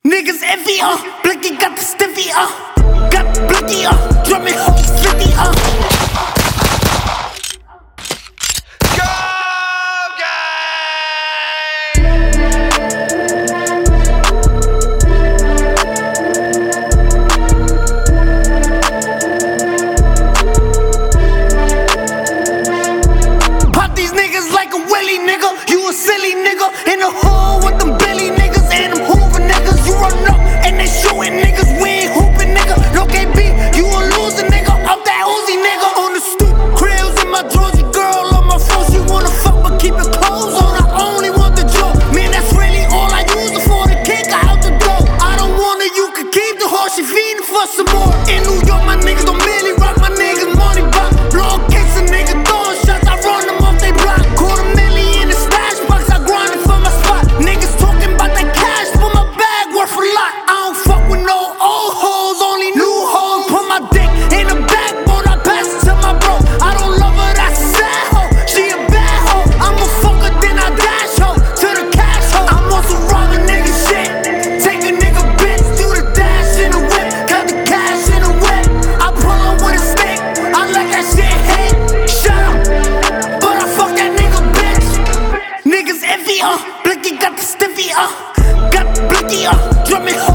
Niggas envy, Blicky got the stiffy, got the blicky, drumming home 50, Pop these niggas like a willy nigga. You a silly nigga in the hood with them Billy niggas and them Hoover niggas. You run up and they shooting niggas. We ain't hooping nigga. No KB, you a loser nigga. Off that Uzi nigga. On the stoop, krills in my Georgie girl on my phone. She wanna fuck but keep her clothes on. I only want the joke. Man, that's really all I use it for. To kick her out the door. I don't want her, you can keep the horse. She feeding for some more. In New York, my niggas don't merely rock. My niggas money box. Blow a case of nigga throwing shots. I run them off they block. $250,000 in the stash box. I grind it for my spot. Niggas talking about that cash, but my bag worth a lot. I don't fuck with no old hoes, only new hoes. Put my dick in the backbone, I pass it to my bro. I don't love her, that's a sad hoe. She a bad hoe. I'm a fucker, then I dash hoe to the cash hoe. I'm on some robbing nigga shit. Take a nigga bitch, do the dash in the whip. Cut the cash in the whip. I pull up with a stick. I let that shit hit. Shut up, but I fuck that nigga bitch. Niggas envy, Blicky got the stiffy, got the blicky, drumming